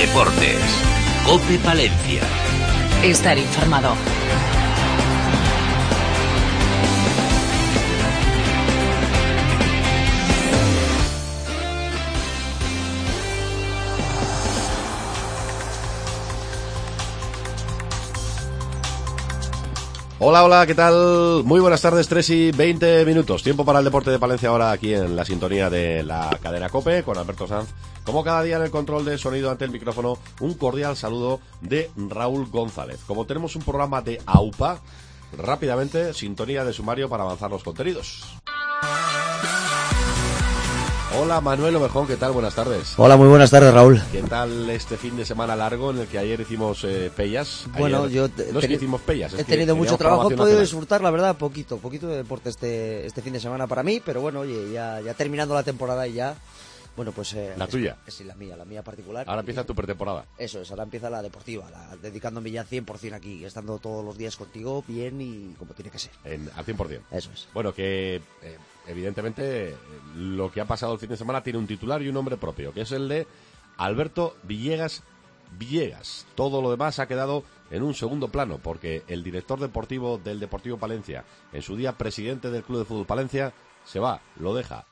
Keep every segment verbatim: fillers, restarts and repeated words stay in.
Deportes. COPE Palencia. Estar informado. Hola, hola, ¿qué tal? Muy buenas tardes, tres y veinte minutos. Tiempo para el deporte de Palencia ahora aquí en la sintonía de la cadena COPE con Alberto Sanz. Como cada día en el control de sonido ante el micrófono, un cordial saludo de Raúl González. Como tenemos un programa de AUPA, rápidamente, sintonía de sumario para avanzar los contenidos. Hola Manuel Ovejón, ¿qué tal? Buenas tardes. Hola, muy buenas tardes, Raúl. ¿Qué tal este fin de semana largo en el que ayer hicimos eh, pellas? Bueno, ayer, yo no es que hicimos pellas, es he tenido que mucho trabajo, he podido nacional. disfrutar, la verdad, poquito, poquito de deporte este este fin de semana para mí, pero bueno, oye, ya ya terminando la temporada y ya, bueno, pues eh, la es, tuya. Sí, la mía, la mía particular. Ahora empieza tu pretemporada. Eso es, ahora empieza la deportiva, la, dedicándome ya cien por ciento aquí, estando todos los días contigo bien y como tiene que ser. En, al cien por ciento. Eso es. Bueno, que eh, evidentemente lo que ha pasado el fin de semana tiene un titular y un nombre propio, que es el de Alberto Villegas Villegas. Todo lo demás ha quedado en un segundo plano, porque el director deportivo del Deportivo Palencia, en su día presidente del Club de Fútbol Palencia, se va, lo deja.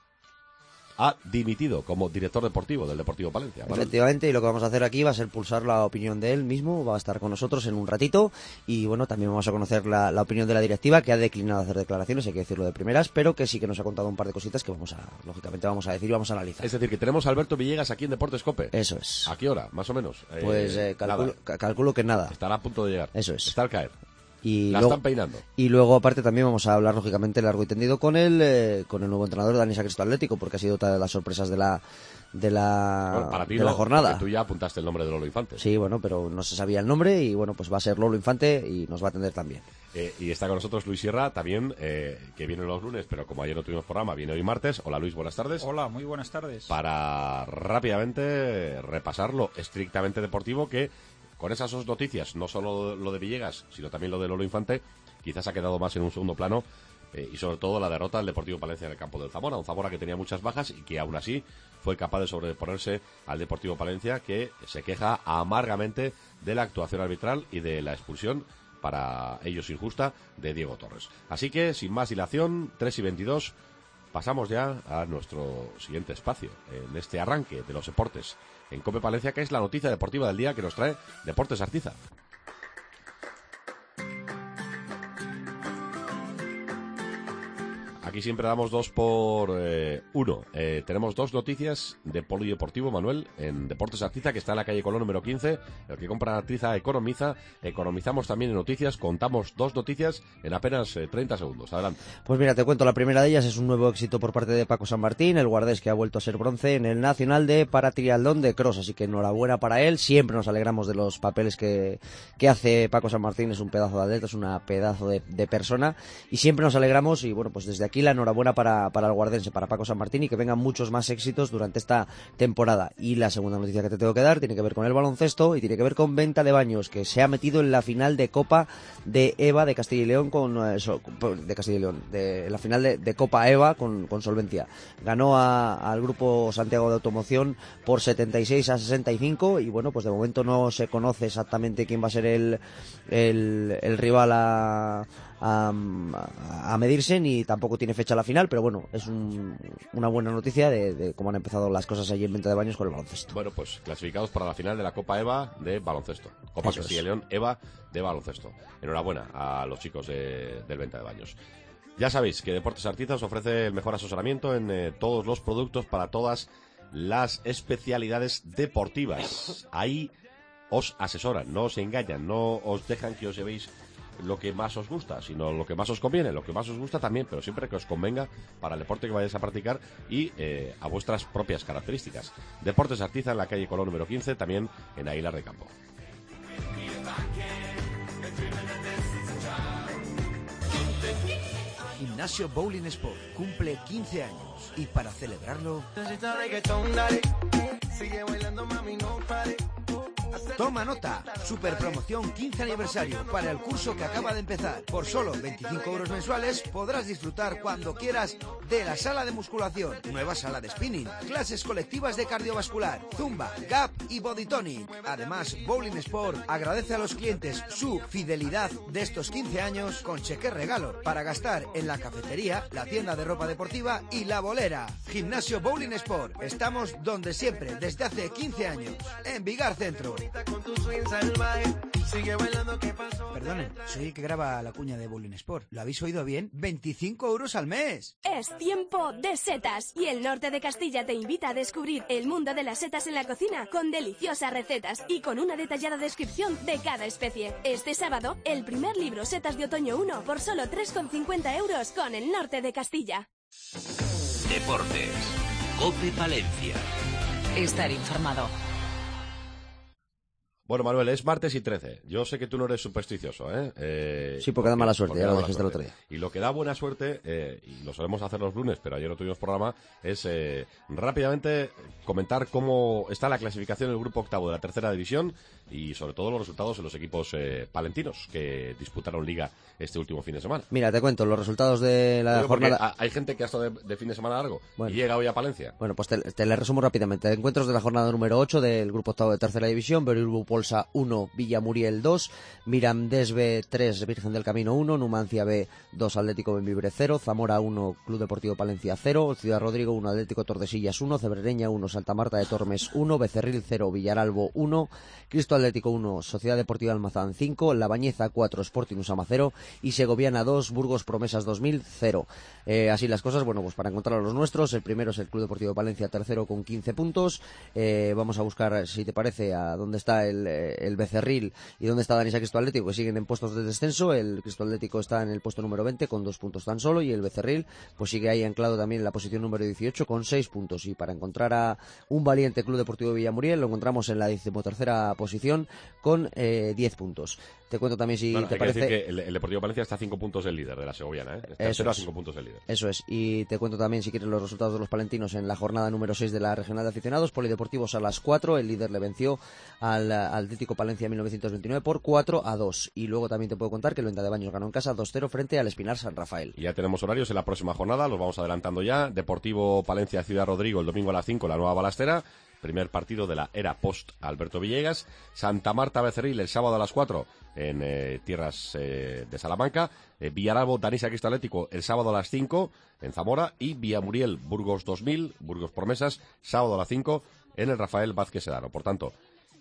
Ha dimitido como director deportivo del Deportivo Palencia. ¿Vale? Efectivamente, y lo que vamos a hacer aquí va a ser pulsar la opinión de él mismo, va a estar con nosotros en un ratito y bueno, también vamos a conocer la, la opinión de la directiva, que ha declinado hacer declaraciones, hay que decirlo de primeras, pero que sí que nos ha contado un par de cositas que vamos a, lógicamente vamos a decir y vamos a analizar. Es decir, que tenemos a Alberto Villegas aquí en Deportes COPE. Eso es. ¿A qué hora, más o menos? Pues eh, calculo, calculo que nada. Estará a punto de llegar. Eso es. Está al caer. Y la luego, están peinando. Y luego, aparte, también vamos a hablar, lógicamente, largo y tendido con el, eh, con el nuevo entrenador de Dani Sacristo Atlético, porque ha sido otra de las sorpresas de la de la, bueno, para ti de no, la jornada. Tú ya apuntaste el nombre de Lolo Infante. Sí, bueno, pero no se sabía el nombre y, bueno, pues va a ser Lolo Infante y nos va a atender también. Eh, y está con nosotros Luis Sierra, también, eh, que viene los lunes, pero como ayer no tuvimos programa, viene hoy martes. Hola Luis, buenas tardes. Hola, muy buenas tardes. Para rápidamente repasar lo estrictamente deportivo, que con esas dos noticias, no solo lo de Villegas, sino también lo de Lolo Infante, quizás ha quedado más en un segundo plano, eh, y sobre todo la derrota del Deportivo Palencia en el campo del Zamora, un Zamora que tenía muchas bajas y que aún así fue capaz de sobreponerse al Deportivo Palencia, que se queja amargamente de la actuación arbitral y de la expulsión, para ellos injusta, de Diego Torres. Así que, sin más dilación, tres y veintidós, pasamos ya a nuestro siguiente espacio, en este arranque de los deportes en COPE Palencia, que es la noticia deportiva del día que nos trae Deportes Artiza. Aquí siempre damos dos por eh, uno. Eh, tenemos dos noticias de polideportivo, Manuel, en Deportes Artiza, que está en la calle Colón número quince. El que compra Artiza economiza. Economizamos también en noticias. Contamos dos noticias en apenas eh, treinta segundos. Adelante. Pues mira, te cuento, la primera de ellas es un nuevo éxito por parte de Paco San Martín, el guardés que ha vuelto a ser bronce en el Nacional de Paratriatlón de Cross. Así que enhorabuena para él. Siempre nos alegramos de los papeles que, que hace Paco San Martín. Es un pedazo de atleta, es una pedazo de, de persona. Y siempre nos alegramos y bueno, pues desde aquí la enhorabuena para, para el guardense, para Paco San Martín, y que vengan muchos más éxitos durante esta temporada. Y la segunda noticia que te tengo que dar tiene que ver con el baloncesto y tiene que ver con Venta de Baños, que se ha metido en la final de Copa de EVA de Castilla y León con eh, de Castilla y León, de la final de, de Copa EVA con, con solvencia. Ganó a, al grupo Santiago de Automoción por setenta y seis a sesenta y cinco y bueno, pues de momento no se conoce exactamente quién va a ser el el, el rival a A, a medirse, ni tampoco tiene fecha la final, pero bueno, es un, una buena noticia de, de cómo han empezado las cosas allí en Venta de Baños con el baloncesto. Bueno, pues clasificados para la final de la Copa EVA de baloncesto. Copa Eso Castilla y es. León EVA de baloncesto. Enhorabuena a los chicos de, del Venta de Baños. Ya sabéis que Deportes Artiza os ofrece el mejor asesoramiento en eh, todos los productos para todas las especialidades deportivas. Ahí os asesoran, no os engañan, no os dejan que os llevéis lo que más os gusta, sino lo que más os conviene, lo que más os gusta también, pero siempre que os convenga para el deporte que vayáis a practicar y eh, a vuestras propias características. Deportes Artiza en la calle Colón número quince, también en Aguilar de Campo. Gimnasio Bowling Sport cumple quince años y para celebrarlo Toma nota. Super promoción quince aniversario para el curso que acaba de empezar. Por solo veinticinco euros mensuales podrás disfrutar cuando quieras de la sala de musculación, nueva sala de spinning, clases colectivas de cardiovascular, zumba, gap y body tonic. Además, Bowling Sport agradece a los clientes su fidelidad de estos quince años con cheque regalo para gastar en la cafetería, la tienda de ropa deportiva y la bolera. Gimnasio Bowling Sport. Estamos donde siempre, desde hace quince años, en Vigar Centro. Perdonen, soy el que graba la cuña de Bowling Sport. ¿Lo habéis oído bien? ¡veinticinco euros al mes! Es tiempo de setas y el norte de Castilla te invita a descubrir el mundo de las setas en la cocina con deliciosas recetas y con una detallada descripción de cada especie. Este sábado, el primer libro Setas de Otoño uno por solo tres con cincuenta euros con el norte de Castilla. Deportes. COPE Palencia. Estar informado. Bueno, Manuel, es martes y trece. Yo sé que tú no eres supersticioso, ¿eh? eh sí, porque da mala suerte, ya lo dijiste el otro día. Y lo que da buena suerte, eh, y lo solemos hacer los lunes, pero ayer no tuvimos programa, es eh, rápidamente comentar cómo está la clasificación del grupo octavo de la tercera división y sobre todo los resultados de los equipos eh, palentinos que disputaron liga este último fin de semana. Mira, te cuento los resultados de la Digo, jornada. Hay gente que ha estado de, de fin de semana largo bueno, y llega hoy a Palencia. Bueno, pues te, te le resumo rápidamente. Encuentros de la jornada número ocho del grupo octavo de tercera división. Berilbu Polsa uno, Villamuriel dos, Mirandés B tres, Virgen del Camino uno, Numancia B dos, Atlético Bembibre cero, Zamora uno, Club Deportivo Palencia cero, Ciudad Rodrigo uno, Atlético Tordesillas uno, Cebrereña uno, Santa Marta de Tormes uno, Becerril cero, Villaralbo uno, Cristo Atlético uno, Sociedad Deportiva Almazán cinco, La Bañeza cuatro, Sporting Usama cero y Segoviana dos, Burgos Promesas dos mil cero. Eh, así las cosas, bueno, pues para encontrar a los nuestros, el primero es el Club Deportivo Palencia, tercero con quince puntos. Eh, vamos a buscar, si te parece, a dónde está el, el Becerril y dónde está Danisa Cristo Atlético, que siguen en puestos de descenso. El Cristo Atlético está en el puesto número veinte con dos puntos tan solo y el Becerril pues sigue ahí anclado también en la posición número dieciocho con seis puntos. Y para encontrar a un valiente Club Deportivo Villamuriel lo encontramos en la decimotercera posición con eh, diez puntos. Te cuento también si bueno, te hay parece que decir que el, el Deportivo Palencia está a cinco puntos el líder de la Segoviana, ¿eh? Está eso a es. cinco puntos el líder. Eso es. Y te cuento también, si quieres, los resultados de los palentinos en la jornada número seis de la Regional de Aficionados. Polideportivo Salas cuatro, el líder le venció al, al Atlético Palencia mil novecientos veintinueve por cuatro a dos. Y luego también te puedo contar que el Venta de Baños ganó en casa dos cero frente al Espinar San Rafael. Y ya tenemos horarios en la próxima jornada, los vamos adelantando ya. Deportivo Palencia Ciudad Rodrigo el domingo a las cinco, la Nueva Balastera. Primer partido de la era post Alberto Villegas. Santa Marta Becerril el sábado a las cuatro en eh, tierras eh, de Salamanca. eh, Villaralbo Danisa Cristo Atlético el sábado a las cinco en Zamora. Y Villamuriel Burgos dos mil, Burgos Promesas, sábado a las cinco en el Rafael Vázquez Sedano. Por tanto,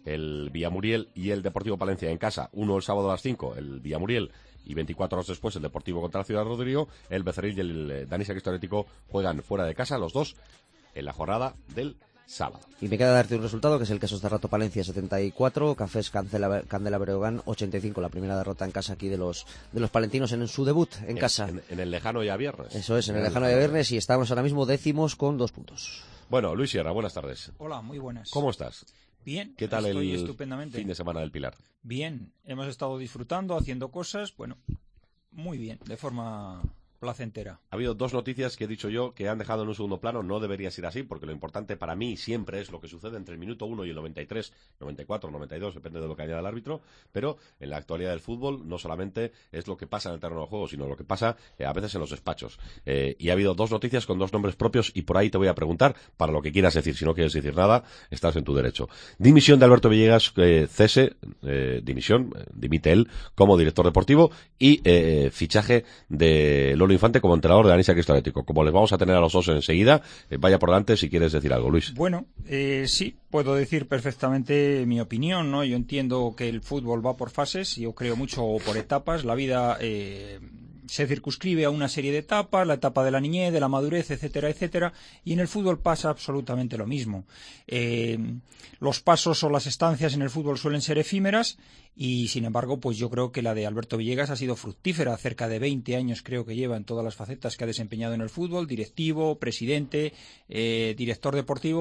el Villamuriel y el Deportivo Palencia en casa, uno el sábado a las cinco, el Villamuriel, y veinticuatro horas después el Deportivo contra la Ciudad Rodrigo. El Becerril y el eh, Danisa Cristo Atlético juegan fuera de casa, los dos en la jornada del sábado. Y me queda darte un resultado que es el caso de Rato Palencia setenta y cuatro, Cafés Candela, Candela Breogán ochenta y cinco, la primera derrota en casa aquí de los de los palentinos en su debut en, en casa. En, en el lejano ya viernes. Eso es, en el lejano ya viernes, y estamos ahora mismo décimos con dos puntos. Bueno, Luis Sierra, buenas tardes. Hola, muy buenas. ¿Cómo estás? Bien. ¿Qué tal estoy el estupendamente. fin de semana del Pilar? Bien, hemos estado disfrutando, haciendo cosas, bueno, muy bien, de forma placentera. Ha habido dos noticias que he dicho yo que han dejado en un segundo plano. No debería ser así, porque lo importante para mí siempre es lo que sucede entre el minuto uno y el noventa y tres, noventa y cuatro, noventa y dos, depende de lo que añada el árbitro. Pero en la actualidad del fútbol no solamente es lo que pasa en el terreno de juego, sino lo que pasa eh, a veces en los despachos. Eh, y ha habido dos noticias con dos nombres propios, y por ahí te voy a preguntar para lo que quieras decir. Si no quieres decir nada, estás en tu derecho. Dimisión de Alberto Villegas, eh, cese, eh, dimisión, eh, dimite él como director deportivo, y eh, fichaje de Lolo Infante como entrenador de Danisa Cristo Atlético. Como les vamos a tener a los dos enseguida, eh, vaya por delante si quieres decir algo, Luis. Bueno, eh, sí, puedo decir perfectamente mi opinión, ¿no? Yo entiendo que el fútbol va por fases, yo creo mucho por etapas. La vida eh, se circunscribe a una serie de etapas, la etapa de la niñez, de la madurez, etcétera, etcétera, y en el fútbol pasa absolutamente lo mismo. Eh, los pasos o las estancias en el fútbol suelen ser efímeras, y sin embargo, pues yo creo que la de Alberto Villegas ha sido fructífera. Cerca de veinte años creo que lleva en todas las facetas que ha desempeñado en el fútbol: directivo, presidente, eh, director deportivo.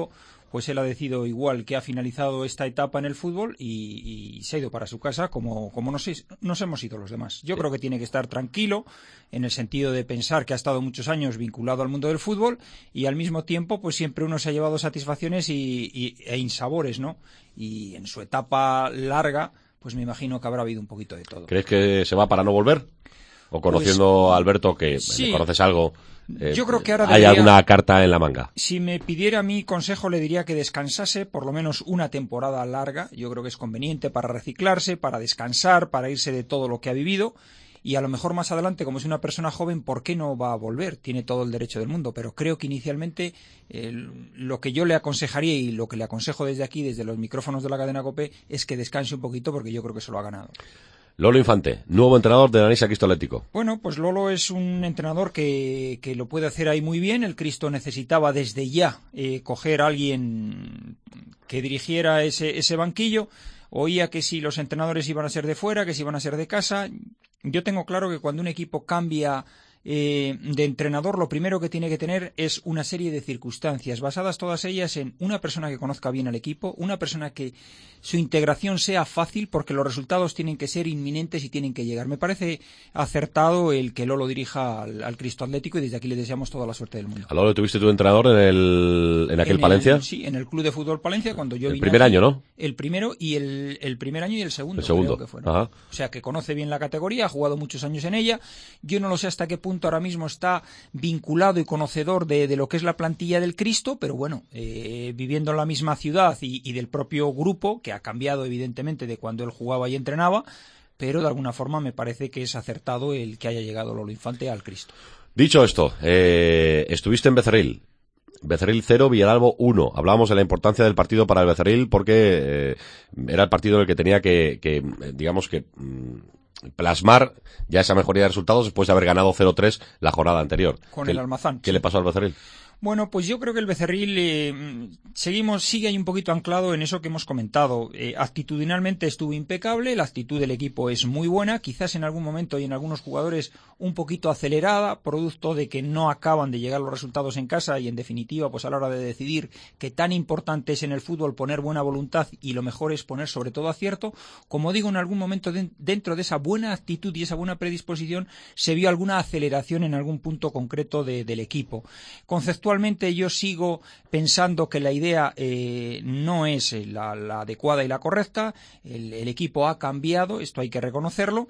pues él ha decidido igual que ha finalizado esta etapa en el fútbol y, y se ha ido para su casa como, como nos, nos hemos ido los demás. Yo creo que tiene que estar tranquilo en el sentido de pensar que ha estado muchos años vinculado al mundo del fútbol y al mismo tiempo pues siempre uno se ha llevado satisfacciones y, y, e insabores, ¿no? Y en su etapa larga pues me imagino que habrá habido un poquito de todo. ¿Crees que se va para no volver? ¿O conociendo pues, a Alberto, que sí, le conoces algo, eh, yo creo que ahora hay debería, alguna carta en la manga? Si me pidiera mi consejo, le diría que descansase por lo menos una temporada larga. Yo creo que es conveniente para reciclarse, para descansar, para irse de todo lo que ha vivido. Y a lo mejor más adelante, como es una persona joven, ¿por qué no va a volver? Tiene todo el derecho del mundo. Pero creo que inicialmente eh, lo que yo le aconsejaría y lo que le aconsejo desde aquí, desde los micrófonos de la cadena COPE, es que descanse un poquito porque yo creo que se lo ha ganado. Lolo Infante, nuevo entrenador del Anisa Cristo Atlético. Bueno, pues Lolo es un entrenador que, que lo puede hacer ahí muy bien. El Cristo necesitaba desde ya eh, coger a alguien que dirigiera ese, ese banquillo. Oía que si los entrenadores iban a ser de fuera, que si iban a ser de casa. Yo tengo claro que cuando un equipo cambia eh, de entrenador, lo primero que tiene que tener es una serie de circunstancias, basadas todas ellas en una persona que conozca bien al equipo, una persona que su integración sea fácil, porque los resultados tienen que ser inminentes y tienen que llegar. Me parece acertado el que Lolo dirija al, al Cristo Atlético y desde aquí le deseamos toda la suerte del mundo. ¿A Lolo tuviste tu entrenador en el en aquel en el, Palencia? Sí, en el Club de Fútbol Palencia, cuando yo el vine. El primer aquí, año, ¿no? El primero y el, el primer año y el segundo. El segundo. Creo que fue, ¿no? Ajá. O sea, que conoce bien la categoría, ha jugado muchos años en ella. Yo no lo sé hasta qué punto ahora mismo está vinculado y conocedor de, de lo que es la plantilla del Cristo, pero bueno, eh, viviendo en la misma ciudad y, y del propio grupo, que ha cambiado evidentemente de cuando él jugaba y entrenaba, pero de alguna forma me parece que es acertado el que haya llegado Lolo Infante al Cristo. Dicho esto, eh, estuviste en Becerril. Becerril cero, Villaralbo uno. Hablábamos de la importancia del partido para el Becerril porque eh, era el partido en el que tenía que, que digamos que mm, plasmar ya esa mejoría de resultados después de haber ganado cero tres la jornada anterior. Con el Almazán. ¿Qué sí. le pasó al Becerril? Bueno, pues yo creo que el Becerril eh, seguimos, sigue ahí un poquito anclado en eso que hemos comentado. Eh, actitudinalmente estuvo impecable, la actitud del equipo es muy buena, quizás en algún momento y en algunos jugadores un poquito acelerada, producto de que no acaban de llegar los resultados en casa y en definitiva, pues a la hora de decidir que tan importante es en el fútbol poner buena voluntad y lo mejor es poner sobre todo acierto, como digo, en algún momento de, dentro de esa buena actitud y esa buena predisposición se vio alguna aceleración en algún punto concreto de, del equipo. Conceptualmente Actualmente yo sigo pensando que la idea eh, no es la, la adecuada y la correcta. El, el equipo ha cambiado, esto hay que reconocerlo,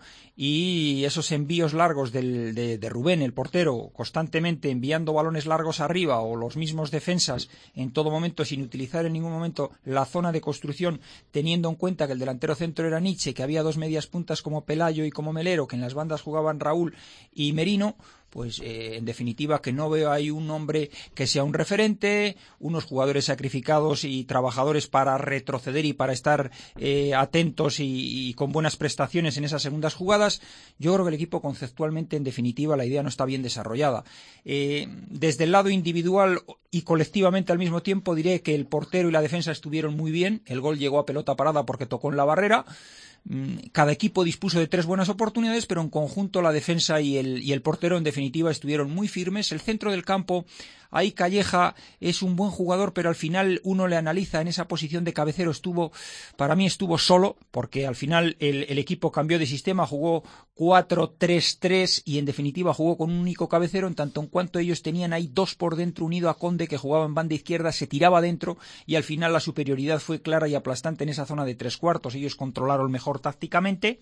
y esos envíos largos del, de, de Rubén, el portero, constantemente enviando balones largos arriba o los mismos defensas en todo momento sin utilizar en ningún momento la zona de construcción, teniendo en cuenta que el delantero centro era Nietzsche, que había dos medias puntas como Pelayo y como Melero, que en las bandas jugaban Raúl y Merino, pues eh, en definitiva que no veo ahí un hombre que sea un referente, unos jugadores sacrificados y trabajadores para retroceder y para estar eh, atentos y, y con buenas prestaciones en esas segundas jugadas. Yo creo que el equipo conceptualmente, en definitiva, la idea no está bien desarrollada. Eh, desde el lado individual y colectivamente al mismo tiempo diré que el portero y la defensa estuvieron muy bien, el gol llegó a pelota parada porque tocó en la barrera. Cada equipo dispuso de tres buenas oportunidades, pero en conjunto la defensa y el, y el portero en definitiva estuvieron muy firmes. El centro del campo, ahí Calleja es un buen jugador, pero al final uno le analiza en esa posición de cabecero, estuvo, para mí estuvo solo, porque al final el, el equipo cambió de sistema, jugó cuatro tres tres y en definitiva jugó con un único cabecero, en tanto en cuanto ellos tenían ahí dos por dentro unido a Conde, que jugaba en banda izquierda, se tiraba dentro y al final la superioridad fue clara y aplastante en esa zona de tres cuartos. Ellos controlaron mejor tácticamente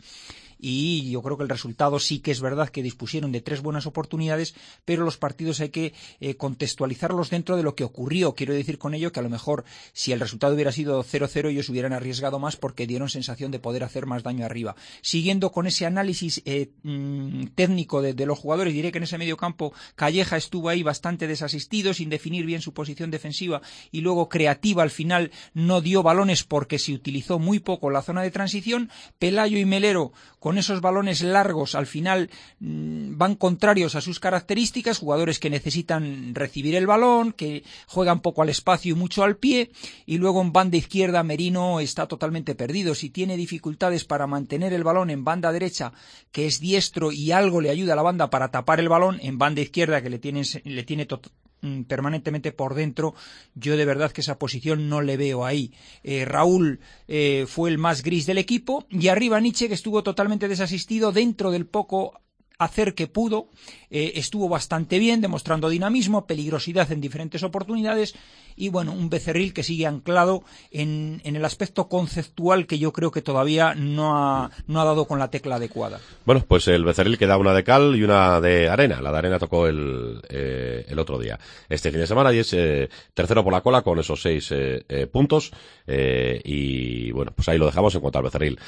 y yo creo que el resultado sí que es verdad que dispusieron de tres buenas oportunidades, pero los partidos hay que eh, contextualizarlos dentro de lo que ocurrió. Quiero decir con ello que a lo mejor si el resultado hubiera sido cero cero ellos hubieran arriesgado más porque dieron sensación de poder hacer más daño arriba. Siguiendo con ese análisis eh, mmm, técnico de, de los jugadores, diré que en ese medio campo Calleja estuvo ahí bastante desasistido, sin definir bien su posición defensiva y luego creativa al final no dio balones porque se utilizó muy poco la zona de transición. Pelayo y Melero con esos balones largos al final mmm, van contrarios a sus características, jugadores que necesitan recibir el balón, que juegan poco al espacio y mucho al pie, y luego en banda izquierda Merino está totalmente perdido. Si tiene dificultades para mantener el balón en banda derecha, que es diestro y algo le ayuda a la banda para tapar el balón, en banda izquierda que le tiene, le tiene to- mm, permanentemente por dentro, yo de verdad que esa posición no le veo ahí. Eh, Raúl eh, fue el más gris del equipo, y arriba Nietzsche, que estuvo totalmente desasistido dentro del poco hacer que pudo, eh, estuvo bastante bien, demostrando dinamismo, peligrosidad en diferentes oportunidades, y bueno, un Becerril que sigue anclado en, en el aspecto conceptual que yo creo que todavía no ha, no ha dado con la tecla adecuada. Bueno, pues el Becerril que da una de cal y una de arena. La de arena tocó el, eh, el otro día, este fin de semana, y es eh, tercero por la cola con esos seis eh, eh, puntos, eh, y bueno, pues ahí lo dejamos en cuanto al Becerril.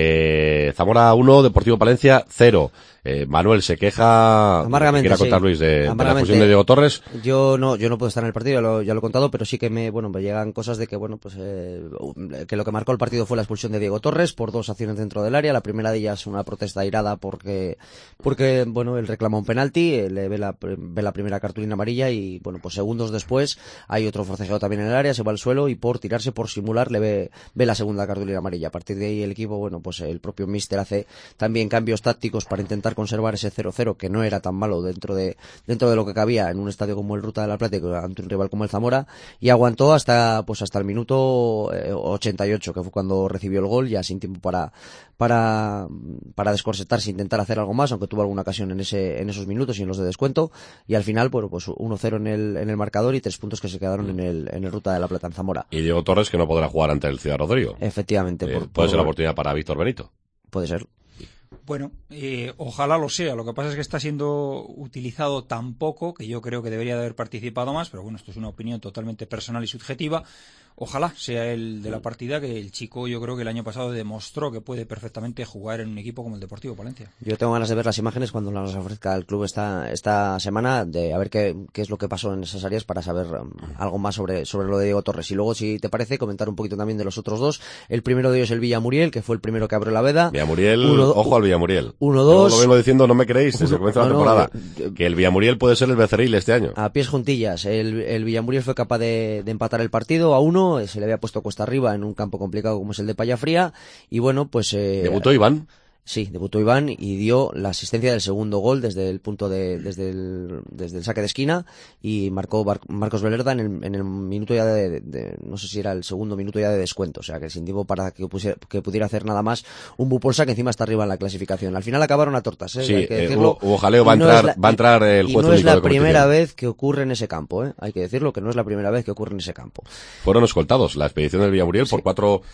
Eh, Zamora uno, Deportivo Palencia cero. Eh, Manuel se queja, amargamente, quiera contar sí. Luis, de, de la fusión de Diego Torres. Yo no, yo no puedo estar en el partido, ya lo, ya lo he contado, pero sí que me, bueno, me llegan cosas de que, bueno, pues eh, que lo que marcó el partido fue la expulsión de Diego Torres por dos acciones dentro del área. La primera de ellas una protesta airada porque, porque, bueno, él reclama un penalti, eh, le ve la, ve la primera cartulina amarilla y, bueno, pues segundos después hay otro forcejeo también en el área, se va al suelo y por tirarse, por simular, le ve, ve la segunda cartulina amarilla. A partir de ahí el equipo, bueno, pues el propio míster hace también cambios tácticos para intentar conservar ese cero cero, que no era tan malo dentro de dentro de lo que cabía en un estadio como el Ruta de la Plata, ante un rival como el Zamora, y aguantó hasta pues hasta el minuto eh, ochenta y ocho, que fue cuando recibió el gol, ya sin tiempo para para para descorsetarse, intentar hacer algo más, aunque tuvo alguna ocasión en ese en esos minutos y en los de descuento, y al final, bueno, pues uno cero en el en el marcador y tres puntos que se quedaron en el en el Ruta de la Plata en Zamora. Y Diego Torres, que no podrá jugar ante el Ciudad Rodrigo. Efectivamente. Eh, por, puede por, ser la oportunidad para Víctor Benito. Puede ser. Bueno, eh, ojalá lo sea. Lo que pasa es que está siendo utilizado tan poco que yo creo que debería de haber participado más, pero bueno, esto es una opinión totalmente personal y subjetiva. Ojalá sea el de la partida, que el chico yo creo que el año pasado demostró que puede perfectamente jugar en un equipo como el Deportivo Palencia. Yo tengo ganas de ver las imágenes cuando las ofrezca el club esta esta semana, de a ver qué, qué es lo que pasó en esas áreas para saber um, algo más sobre, sobre lo de Diego Torres. Y luego, si te parece, comentar un poquito también de los otros dos. El primero de ellos, el Villamuriel, que fue el primero que abrió la veda. Villamuriel, uno, ojo al Villamuriel. uno dos. Yo lo vengo diciendo, no me creéis, desde el comienzo de la no, temporada, no, yo, que el Villamuriel puede ser el Becerril este año. A pies juntillas. El, el Villamuriel fue capaz de, de empatar el partido a uno, se le había puesto cuesta arriba en un campo complicado como es el de Payafría, y bueno, pues... Eh, ¿Debutó Iván? Sí, debutó Iván y dio la asistencia del segundo gol desde el punto de, desde el, desde el saque de esquina, y marcó Bar- Marcos Velerda en el, en el minuto ya de, de, de, no sé si era el segundo minuto ya de descuento, o sea que sin tiempo para que, pusiera, que pudiera hacer nada más un Bupolsa, que encima está arriba en la clasificación. Al final acabaron a tortas, ¿eh? Sí, hay que decirlo. Eh, hubo jaleo, va a entrar, no la, va a entrar el juez único de competición. Y no es la primera vez que ocurre en ese campo, ¿eh? Hay que decirlo, que no es la primera vez que ocurre en ese campo. Fueron escoltados la expedición del Villamuriel, sí, por cuatro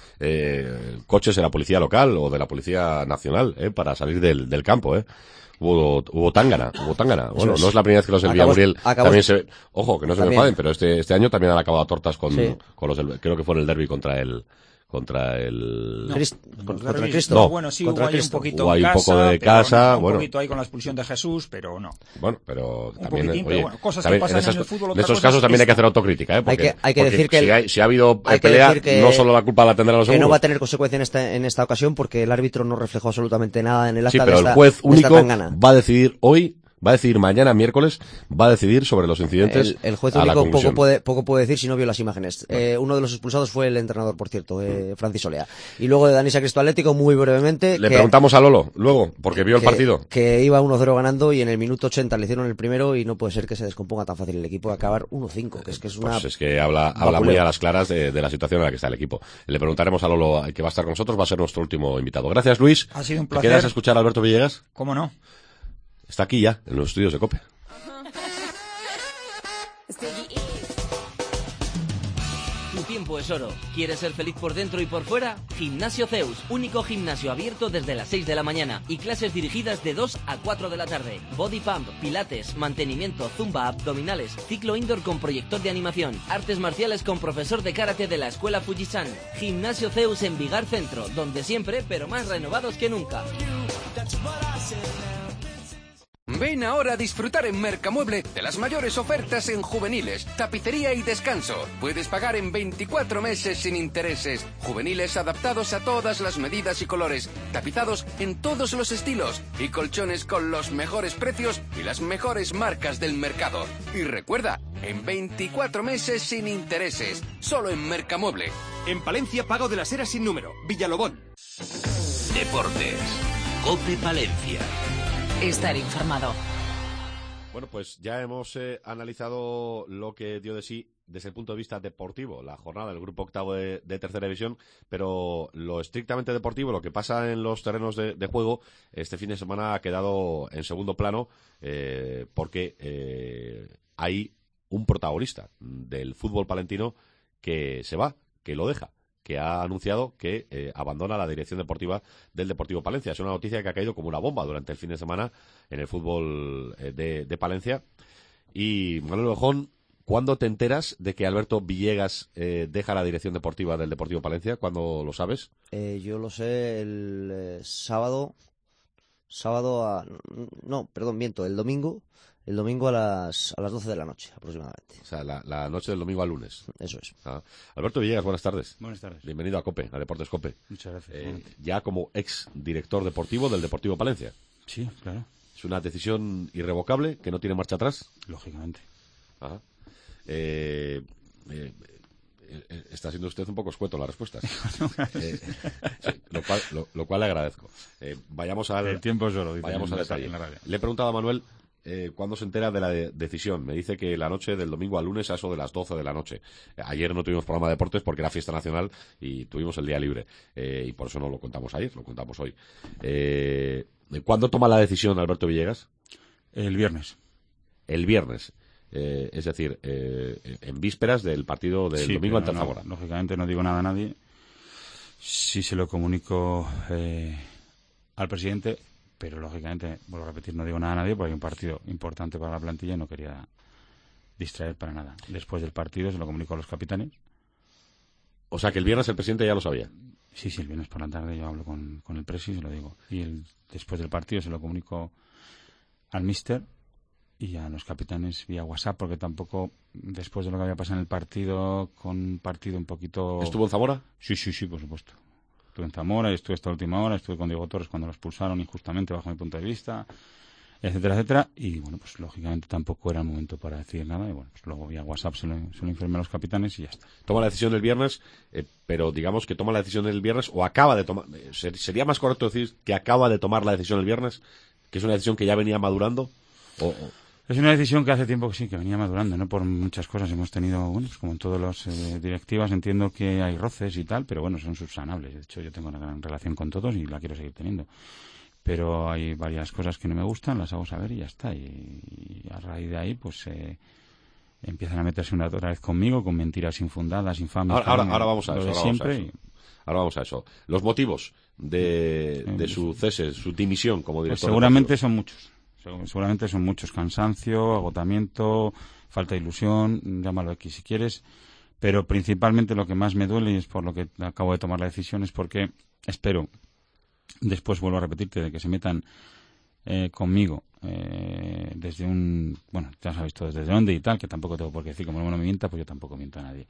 eh, coches de la policía local o de la policía nacional, ¿eh? Para salir Del, del campo, eh. Hubo, hubo tángana, hubo tángana. Bueno, es. No es la primera vez que los del Villamuriel también se, ojo, que no se también. me enfaden, pero este, este año también han acabado a tortas con, sí. con los del, creo que fue en el derbi contra el, contra el... No, Crist, contra, contra el Cristo. No, bueno, sí, contra hubo ahí un poquito hubo ahí en un casa, poco de casa, no, bueno. Un poquito ahí con la expulsión de Jesús, pero no. Bueno, pero un también, poquitín, oye, pero bueno, cosas también que pasan en, esas, en el fútbol, en esos casos también hay que hacer autocrítica, ¿eh? Porque, hay que, hay que decir que... Si, el, hay, si ha habido hay pelea, que no solo la culpa la tendrán los que seguros. no va a tener consecuencia en esta, en esta ocasión, porque el árbitro no reflejó absolutamente nada en el acta. Sí, pero de el esta, juez único va a decidir hoy, va a decidir mañana, miércoles, va a decidir sobre los incidentes. El, el juez a único la poco puede, poco puede decir si no vio las imágenes. Bueno. Eh, uno de los expulsados fue el entrenador, por cierto, eh, Francis Olea. Y luego de Danisa Cristo Atlético, muy brevemente. Le que, preguntamos a Lolo, luego, porque vio que, el partido. Que iba uno cero ganando y en el minuto ochenta le hicieron el primero, y no puede ser que se descomponga tan fácil el equipo, acabar uno cinco, que es que es una... Pues es que habla, habla muy a las claras de, de la situación en la que está el equipo. Le preguntaremos a Lolo, que va a estar con nosotros, va a ser nuestro último invitado. Gracias, Luis. Ha sido un placer. ¿Te quedas a escuchar a Alberto Villegas? ¿Cómo no? Está aquí ya, en los estudios de COPE. Tu tiempo es oro. ¿Quieres ser feliz por dentro y por fuera? Gimnasio Zeus, único gimnasio abierto desde las seis de la mañana y clases dirigidas de dos a cuatro de la tarde. Body pump, pilates, mantenimiento, zumba, abdominales, ciclo indoor con proyector de animación, artes marciales con profesor de karate de la escuela Fujisan. Gimnasio Zeus en Vigar Centro, donde siempre, pero más renovados que nunca. Ven ahora a disfrutar en Mercamueble de las mayores ofertas en juveniles, tapicería y descanso. Puedes pagar en veinticuatro meses sin intereses. Juveniles adaptados a todas las medidas y colores, tapizados en todos los estilos y colchones con los mejores precios y las mejores marcas del mercado. Y recuerda, en veinticuatro meses sin intereses, solo en Mercamueble. En Palencia, Pago de las Heras sin número, Villalobón. Deportes. COPE Palencia. Estar informado. Bueno, pues ya hemos eh, analizado lo que dio de sí desde el punto de vista deportivo la jornada del grupo octavo de, de tercera división, pero lo estrictamente deportivo, lo que pasa en los terrenos de, de juego, este fin de semana ha quedado en segundo plano eh, porque eh, hay un protagonista del fútbol palentino que se va, que lo deja, que ha anunciado que eh, abandona la dirección deportiva del Deportivo Palencia. Es una noticia que ha caído como una bomba durante el fin de semana en el fútbol eh, de, de Palencia. Y Manuel Orejón, ¿cuándo te enteras de que Alberto Villegas eh, deja la dirección deportiva del Deportivo Palencia? ¿Cuándo lo sabes? Eh, yo lo sé el eh, sábado, sábado a... No, perdón, miento, el domingo, el domingo a las, a las doce de la noche aproximadamente. O sea, la, la noche del domingo al lunes. Eso es. Ah. Alberto Villegas, buenas tardes. Buenas tardes. Bienvenido a COPE, a Deportes COPE. Muchas gracias. Eh, ya como ex director deportivo del Deportivo Palencia. Sí, claro. Es una decisión irrevocable que no tiene marcha atrás. Lógicamente. Ajá. Eh, eh, eh, está siendo usted un poco escueto en las respuestas. eh, sí, lo, cual, lo, lo cual le agradezco. Eh, vayamos al, El tiempo es oro, dice vayamos al detalle. en la radio. Le he preguntado a Manuel eh, cuándo se entera de la de- decisión. Me dice que la noche del domingo al lunes a eso de las doce de la noche. Eh, ayer no tuvimos programa de deportes porque era fiesta nacional y tuvimos el día libre. Eh, y por eso no lo contamos ayer, lo contamos hoy. Eh, ¿Cuándo toma la decisión Alberto Villegas? El viernes. El viernes. Eh, es decir, eh, en vísperas del partido del Sí, domingo pero ante el no, Zamora. lógicamente no digo nada a nadie. Sí se lo comunico eh, al presidente, pero lógicamente, vuelvo a repetir, no digo nada a nadie porque hay un partido importante para la plantilla y no quería distraer para nada. Después del partido se lo comunico a los capitanes. O sea que el viernes el presidente ya lo sabía. Sí, sí, el viernes por la tarde yo hablo con, con el presi y se lo digo. Y el, después del partido se lo comunico al míster y a los capitanes vía WhatsApp, porque tampoco, después de lo que había pasado en el partido, con un partido un poquito... ¿Estuvo en Zamora? Sí, sí, sí, por supuesto. Estuve en Zamora y estuve esta última hora, estuve con Diego Torres cuando lo expulsaron injustamente bajo mi punto de vista, etcétera, etcétera. Y bueno, pues lógicamente tampoco era el momento para decir nada. Y bueno, pues luego vía WhatsApp se lo, se lo informé a los capitanes y ya está. Toma la decisión el viernes, eh, pero digamos que toma la decisión el viernes o acaba de tomar... eh, ser- ¿Sería más correcto decir que acaba de tomar la decisión el viernes? ¿Que es una decisión que ya venía madurando? O, o- Es una decisión que hace tiempo que sí, que venía madurando, ¿no? Por muchas cosas hemos tenido, bueno, pues como en todas las eh, directivas entiendo que hay roces y tal, pero bueno, son subsanables. De hecho, yo tengo una gran relación con todos y la quiero seguir teniendo. Pero hay varias cosas que no me gustan, las hago saber y ya está. Y, y a raíz de ahí, pues eh, empiezan a meterse una otra vez conmigo, con mentiras infundadas, infamias. Ahora, ahora, también, ahora vamos a lo eso. de Ahora vamos a siempre. eso. Ahora vamos a eso. Los motivos de, de su cese, su dimisión como Pues director. seguramente deportivo. son muchos. Segu- Seguramente son muchos. Cansancio, agotamiento, falta de ilusión, llámalo aquí si quieres. Pero principalmente lo que más me duele, y es por lo que acabo de tomar la decisión, es porque espero, después vuelvo a repetirte, de que se metan eh, conmigo eh, desde un... Bueno, ya sabéis todos desde dónde y tal, que tampoco tengo por qué decir, como no me mienta, pues yo tampoco miento a nadie.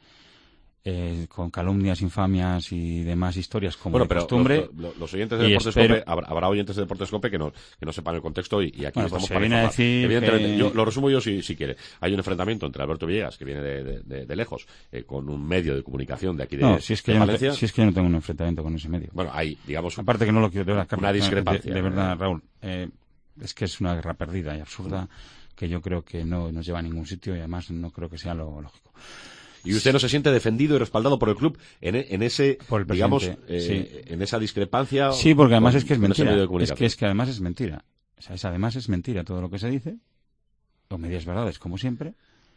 Eh, con calumnias, infamias y demás historias como Bueno, de pero costumbre. lo- lo- los oyentes de y Deportes espero- Cope, habrá, habrá oyentes de Deportes Cope que no, que no sepan el contexto y, y aquí Bueno, pues estamos se para viene a informar. decir Evidentemente, que- yo lo resumo yo si, si quiere. Hay un enfrentamiento entre Alberto Villegas, que viene de, de- de- de lejos, eh, con un medio de comunicación de aquí de, No, si es, que de yo no Valencia. te- si es que yo no tengo un enfrentamiento con ese medio. Bueno, hay, digamos, Aparte que no lo quiero, de verdad, Carlos, una discrepancia. De, de verdad, Raúl, eh, es que es una guerra perdida y absurda que yo creo que no nos lleva a ningún sitio y además no creo que sea lo lógico. Y usted no se siente defendido y respaldado por el club en, e- en ese, Por el digamos, presidente, eh, sí. en esa discrepancia. Sí, porque además con- es que es con ese mentira. medio de Es comunicación. que, es que además es mentira. O sea, es, además es mentira todo lo que se dice, o medias verdades, como siempre,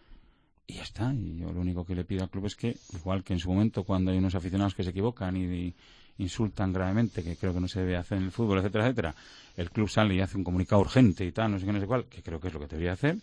y ya está. Y yo lo único que le pido al club es que, igual que en su momento, cuando hay unos aficionados que se equivocan y, y insultan gravemente, que creo que no se debe hacer en el fútbol, etcétera, etcétera, el club sale y hace un comunicado urgente y tal, no sé qué, no sé cuál, que creo que es lo que debería hacer,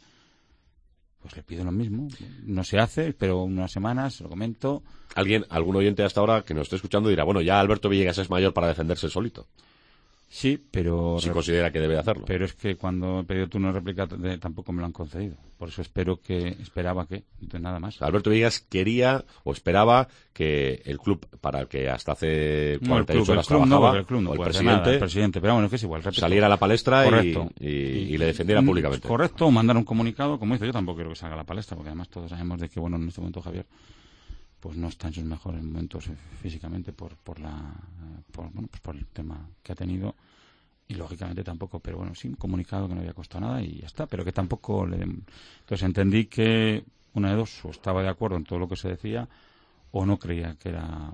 pues le pido lo mismo. No se hace, espero unas semanas, lo comento. Alguien, algún oyente hasta ahora que nos esté escuchando dirá, bueno, ya Alberto Villegas es mayor para defenderse solito. Sí, pero... Si considera que debe hacerlo. Pero es que cuando he pedido turno de réplica de- tampoco me lo han concedido. Por eso espero que... Esperaba que... Entonces nada más. Alberto Villegas quería o esperaba que el club para el que hasta hace No, el cuarenta y ocho club, el horas club no, trabajaba, porque el club no o el puede hacer presidente, nada, el presidente, pero bueno, que es igual, repito. saliera a la palestra y, Correcto. y, y le defendiera Mm, públicamente. Correcto, o mandar un comunicado, como hizo yo, tampoco quiero que salga a la palestra, porque además todos sabemos de que, bueno, en este momento Javier pues no está en sus mejores momentos eh, físicamente por por la por, bueno, pues por el tema que ha tenido y lógicamente tampoco, pero bueno, sí, un comunicado que no había costado nada y ya está, pero que tampoco le... Entonces entendí que una de dos, o estaba de acuerdo en todo lo que se decía, o no creía que era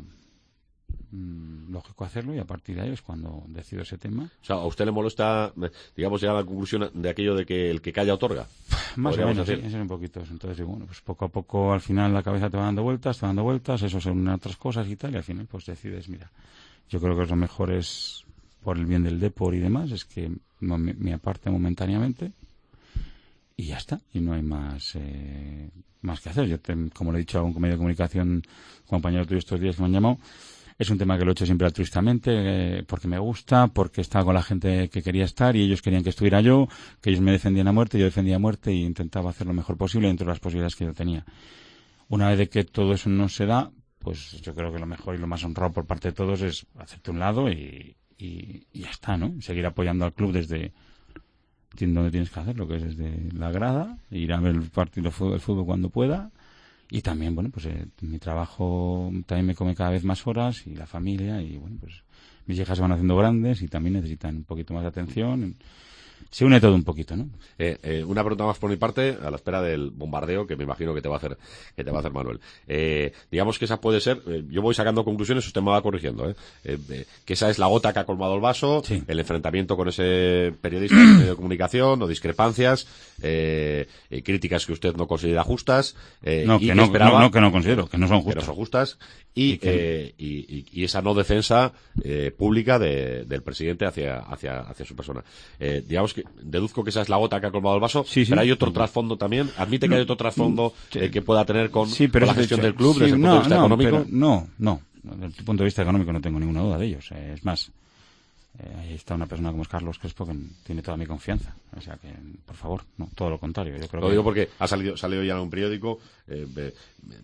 mmm, lógico hacerlo, y a partir de ahí es cuando decido ese tema. O sea, ¿a usted le molesta, digamos, llegar a la conclusión de aquello de que el que calla otorga? Más o menos, sí, eso es un poquito eso. Entonces, bueno, pues poco a poco al final la cabeza te va dando vueltas, te va dando vueltas, eso son otras cosas y tal, y al final pues decides, mira, yo creo que lo mejor es, por el bien del Depor y demás, es que me, me aparte momentáneamente y ya está, y no hay más eh, más que hacer. Yo, te, como le he dicho a un medio de comunicación, compañero tuyo estos días que me han llamado, es un tema que lo he hecho siempre altruistamente, eh, porque me gusta, porque estaba con la gente que quería estar y ellos querían que estuviera yo, que ellos me defendían a muerte, yo defendía a muerte y intentaba hacer lo mejor posible dentro de las posibilidades que yo tenía. Una vez de que todo eso no se da, pues yo creo que lo mejor y lo más honrado por parte de todos es hacerte un lado y, y, y ya está, ¿no? Seguir apoyando al club desde donde tienes que hacerlo, que es desde la grada, ir a ver el partido de fútbol cuando pueda. Y también, bueno, pues eh, mi trabajo también me come cada vez más horas y la familia y, bueno, pues mis hijas se van haciendo grandes y también necesitan un poquito más de atención. Se une todo un poquito, ¿no? Eh, eh, una pregunta más por mi parte, a la espera del bombardeo que me imagino que te va a hacer que te va a hacer Manuel. Eh, digamos que esa puede ser, eh, yo voy sacando conclusiones, usted me va corrigiendo, ¿eh? Eh, eh, que esa es la gota que ha colmado el vaso, sí. El enfrentamiento con ese periodista de medio de comunicación, o discrepancias, eh, eh, críticas que usted no considera justas, eh, no, y que que no, esperaba, no, no, que no considero, que no son justas. Que no son justas, y, y, que... eh, y, y, y esa no defensa eh, pública de, del presidente hacia, hacia, hacia su persona. Eh, digamos que deduzco que esa es la gota que ha colmado el vaso, sí, sí. Pero hay otro trasfondo también. Admite que no, hay otro trasfondo sí. eh, que pueda tener con, sí, pero con la gestión hecho, del club sí, desde el no, punto de vista no, económico. Pero no, no. Desde el punto de vista económico no tengo ninguna duda de ellos. Eh, es más, eh, ahí está una persona como es Carlos Crespo que tiene toda mi confianza. O sea que, por favor, no, todo lo contrario. Yo creo lo que... digo porque ha salido, salido ya en un periódico eh, eh, eh,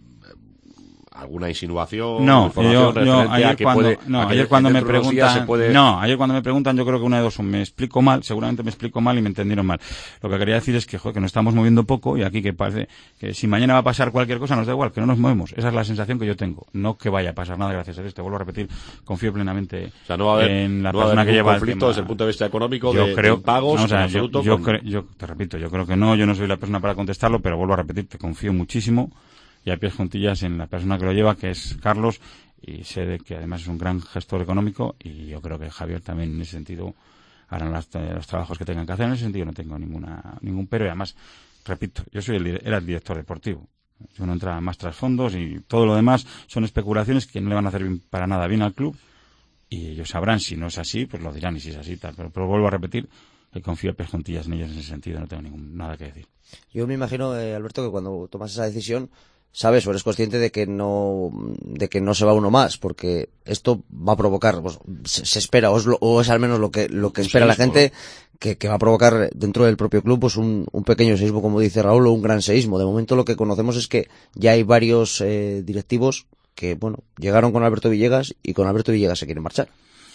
alguna insinuación, no, información yo, yo ayer a que cuando, puede, no, a que ayer cuando me preguntan, puede... no, ayer cuando me preguntan, yo creo que una de dos, o me explico mal, seguramente me explico mal y me entendieron mal. Lo que quería decir es que, joder, que nos estamos moviendo poco y aquí que parece que si mañana va a pasar cualquier cosa nos da igual, que no nos movemos. Esa es la sensación que yo tengo. No que vaya a pasar nada gracias a esto. Vuelvo a repetir, confío plenamente o sea, no va a haber, en la no va persona a haber que lleva conflicto el tema. Desde el punto de vista económico, yo de, creo, de pagos, no, o sea, en absoluto. Yo, yo, con... cre, yo te repito, yo creo que no, yo no soy la persona para contestarlo, pero vuelvo a repetir, te confío muchísimo y a pies juntillas en la persona que lo lleva, que es Carlos, y sé de que además es un gran gestor económico y yo creo que Javier también en ese sentido harán las, los trabajos que tengan que hacer. En ese sentido no tengo ninguna ningún pero y además, repito, yo soy el, era el director deportivo. Yo no entraba en más trasfondos y todo lo demás son especulaciones que no le van a hacer bien, para nada bien al club y ellos sabrán. Si no es así, pues lo dirán y si es así tal. Pero, pero vuelvo a repetir que confío a pies juntillas en ellos en ese sentido, no tengo ningún, nada que decir. Yo me imagino, eh, Alberto, que cuando tomas esa decisión sabes o eres consciente de que no de que no se va uno más, porque esto va a provocar, pues, se, se espera o es, lo, o es al menos lo que lo que espera la gente, que, que va a provocar dentro del propio club pues un, un pequeño seísmo, como dice Raúl, o un gran seísmo. De momento lo que conocemos es que ya hay varios eh, directivos que, bueno, llegaron con Alberto Villegas y con Alberto Villegas se quieren marchar.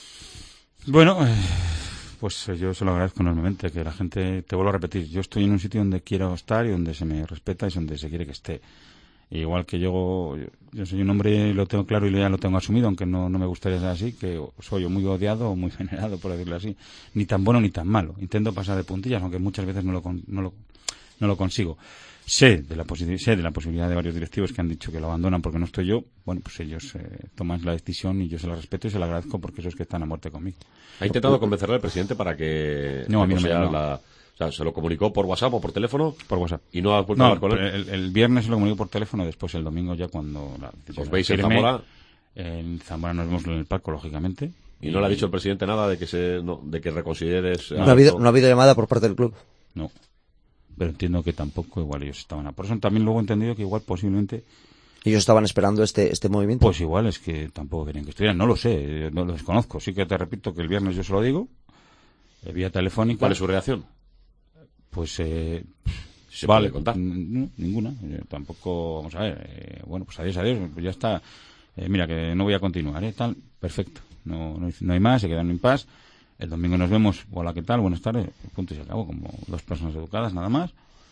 Bueno, eh, pues yo se lo agradezco enormemente, que la gente, te vuelvo a repetir, yo estoy en un sitio donde quiero estar y donde se me respeta y donde se quiere que esté. Igual que yo, yo soy un hombre, lo tengo claro y ya lo tengo asumido, aunque no, no me gustaría ser así, que soy o muy odiado o muy venerado, por decirlo así. Ni tan bueno ni tan malo. Intento pasar de puntillas, aunque muchas veces no lo, no lo, no lo consigo. Sé de, la posi- sé de la posibilidad de varios directivos que han dicho que lo abandonan porque no estoy yo. Bueno, pues ellos eh, toman la decisión y yo se la respeto y se la agradezco porque esos que están a muerte conmigo. ¿Ha intentado convencerle al presidente para que... No, a mí no me sea no. la... O sea, ¿se lo comunicó por WhatsApp o por teléfono? Por WhatsApp. ¿Y no ha vuelto no, a hablar con él? El, el viernes se lo comunicó por teléfono, después el domingo ya cuando... La ¿Os veis en Zamora? En Zamora nos vemos en el palco, lógicamente. ¿Y no le ha dicho el presidente nada de que se no, de que reconsideres...? No ha, habido, no ha habido llamada por parte del club. No. Pero entiendo que tampoco igual ellos estaban... A... Por eso también luego he entendido que igual posiblemente... Ellos estaban esperando este este movimiento. Pues igual es que tampoco querían que estuvieran. No lo sé, no lo desconozco. Sí que te repito que el viernes yo se lo digo, vía telefónica. ¿Cuál es su reacción? Pues, eh, si se vale, puede contar. No, ninguna. Yo tampoco, vamos a ver, eh, bueno, pues adiós, adiós, pues ya está. Eh, mira, que no voy a continuar, ¿eh? Tal, perfecto. No, no, no hay más, se queda en un impasse. El domingo nos vemos, hola, ¿qué tal? Buenas tardes. Punto y se acabó, como dos personas educadas, nada más.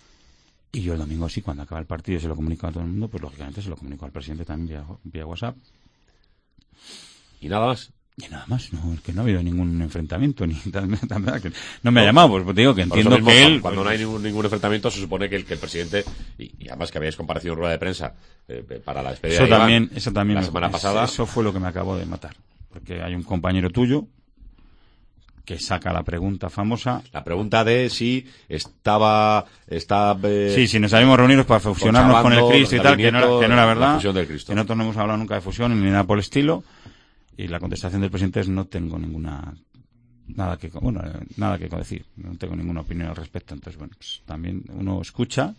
Y yo el domingo sí, cuando acaba el partido y se lo comunico a todo el mundo, pues lógicamente se lo comunico al presidente también vía, vía WhatsApp. ¿Y nada más? Y nada más, no, es que no ha habido ningún enfrentamiento, ni no me ha llamado, pues te digo que entiendo mismo, que él... Cuando pues, no hay ningún, ningún enfrentamiento, se supone que el, que el presidente, y, y además que habíais comparecido en rueda de prensa eh, para la despedida eso de Iván, también, eso también la semana es, pasada... Eso fue lo que me acabó de matar, porque hay un compañero tuyo que saca la pregunta famosa. La pregunta de si estaba... Está, eh, sí, si nos habíamos reunido para fusionarnos con el Cristo y tal, que no era, que no era verdad, que nosotros no hemos hablado nunca de fusión ni nada por el estilo. Y la contestación del presidente es: no tengo ninguna nada que bueno nada que decir, no tengo ninguna opinión al respecto. Entonces, bueno, pues también uno escucha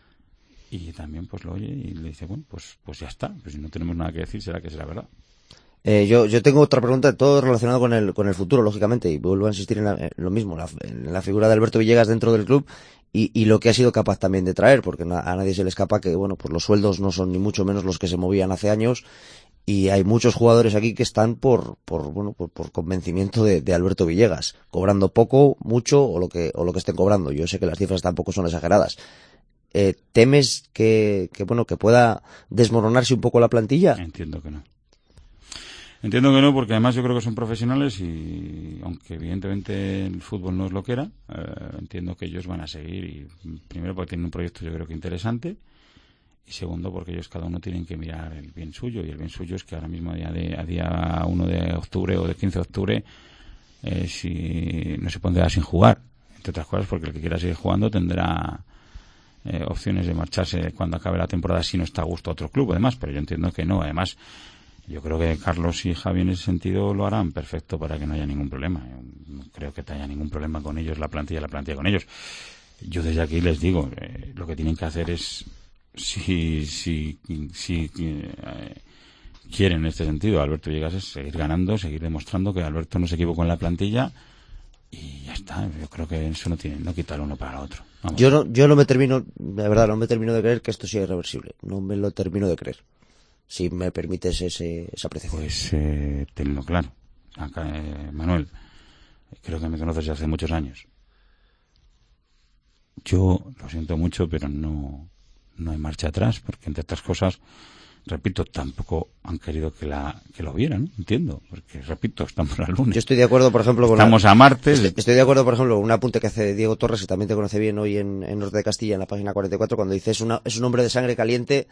y también pues lo oye y le dice, bueno, pues pues ya está, pues si no tenemos nada que decir, será que será verdad. Eh, yo, yo tengo otra pregunta, todo relacionado con el, con el futuro, lógicamente, y vuelvo a insistir en, la, en lo mismo, la, en la figura de Alberto Villegas dentro del club y, y lo que ha sido capaz también de traer, porque na, a nadie se le escapa que, bueno, pues los sueldos no son ni mucho menos los que se movían hace años, y hay muchos jugadores aquí que están por, por, bueno, por, por convencimiento de, de Alberto Villegas, cobrando poco, mucho, o lo que, o lo que estén cobrando. Yo sé que las cifras tampoco son exageradas. Eh, ¿temes que, que, bueno, que pueda desmoronarse un poco la plantilla? Entiendo que no. Entiendo que no, porque además yo creo que son profesionales y, aunque evidentemente el fútbol no es lo que era, eh, entiendo que ellos van a seguir, y primero porque tienen un proyecto yo creo que interesante, y segundo porque ellos cada uno tienen que mirar el bien suyo, y el bien suyo es que ahora mismo a día, de, a día uno de octubre o de quince de octubre eh, si no se pondrá sin jugar, entre otras cosas porque el que quiera seguir jugando tendrá eh, opciones de marcharse cuando acabe la temporada si no está a gusto a otro club, además, pero yo entiendo que no. Además, yo creo que Carlos y Javi en ese sentido lo harán perfecto para que no haya ningún problema. Yo no creo que haya ningún problema con ellos, la plantilla, la plantilla con ellos. Yo desde aquí les digo, eh, lo que tienen que hacer es, si, si, si eh, quieren en este sentido Alberto Villegas, es seguir ganando, seguir demostrando que Alberto no se equivocó en la plantilla, y ya está. Yo creo que eso no tiene, no quita el uno para el otro. Vamos. Yo no, yo no me termino, de verdad, no me termino de creer que esto sea irreversible. No me lo termino de creer. Si me permites ese, esa apreciación. Pues eh, tenlo claro. Acá, eh, Manuel, creo que me conoces ya hace muchos años. Yo lo siento mucho, pero no, no hay marcha atrás, porque entre estas cosas, repito, tampoco han querido que la que lo vieran, ¿no? Entiendo, porque repito, estamos a lunes. Yo estoy de acuerdo, por ejemplo, con estamos la, a martes. Estoy, estoy de acuerdo, por ejemplo, con un apunte que hace Diego Torres, que también te conoce bien hoy en, en Norte de Castilla, en la página cuarenta y cuatro, cuando dice es una es un hombre de sangre caliente.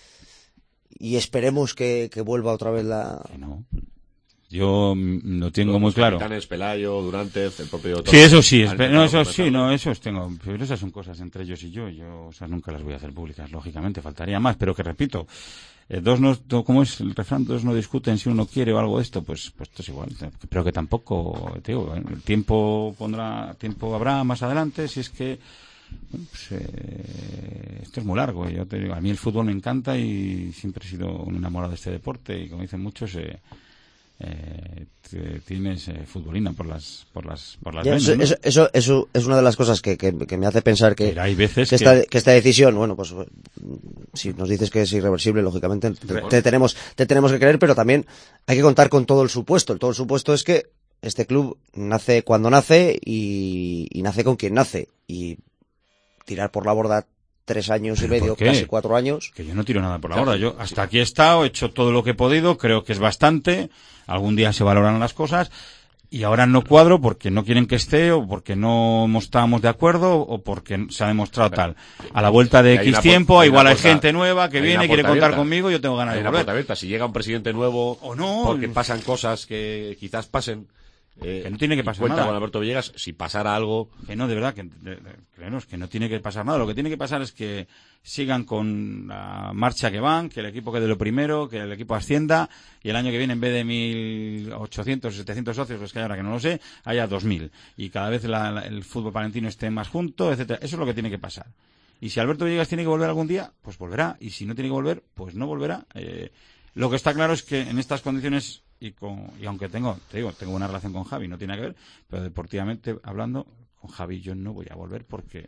Y esperemos que, que vuelva otra vez la... Que no. Yo lo tengo Los muy claro. Capitanes, Pelayo, Durantes, el propio... Sí, eso sí. Espe- no, eso sí, no, esos tengo. Pero esas son cosas entre ellos y yo. Yo, o sea, nunca las voy a hacer públicas, lógicamente. Faltaría más, pero que repito, eh, dos no, ¿cómo es el refrán? Dos no discuten si uno quiere o algo de esto. Pues, pues esto es igual. Pero que tampoco, te digo, el tiempo pondrá, tiempo habrá más adelante, si es que... Bueno, pues, eh, esto es muy largo. Yo te digo, a mí el fútbol me encanta y siempre he sido un enamorado de este deporte, y como dicen muchos, eh, eh, te, tienes eh, futbolina por las por las por las ya, venas, eso, ¿no? eso, eso, eso es una de las cosas que, que, que me hace pensar que, Pero hay veces que, que... Esta, que esta decisión, bueno, pues si nos dices que es irreversible, lógicamente te, te tenemos te tenemos que creer, pero también hay que contar con todo el supuesto. El todo el supuesto es que este club nace cuando nace y, y nace con quien nace, y tirar por la borda tres años y medio, casi cuatro años. Que yo no tiro nada por la borda. Yo hasta aquí he estado, he hecho todo lo que he podido, creo que es bastante. Algún día se valoran las cosas, y ahora no cuadro porque no quieren que esté, o porque no estábamos de acuerdo, o porque se ha demostrado tal. A la vuelta de X tiempo, igual hay gente nueva que viene, quiere contar conmigo, yo tengo ganas de volver. Si llega un presidente nuvo, o no, porque pasan cosas que quizás pasen. Eh, que no tiene que pasar cuenta nada. Con Alberto Villegas, si pasara algo... Que no, de verdad, que, de, de, creemos que no tiene que pasar nada. Lo que tiene que pasar es que sigan con la marcha que van, que el equipo quede lo primero, que el equipo ascienda, y el año que viene, en vez de mil ochocientos o setecientos socios, pues que ahora que no lo sé, haya dos mil. Y cada vez la, la, el fútbol palentino esté más junto, etcétera. Eso es lo que tiene que pasar. Y si Alberto Villegas tiene que volver algún día, pues volverá. Y si no tiene que volver, pues no volverá. Eh, lo que está claro es que en estas condiciones... Y, con, y aunque tengo, te digo, tengo una relación con Javi, no tiene que ver, pero deportivamente hablando, con Javi yo no voy a volver, porque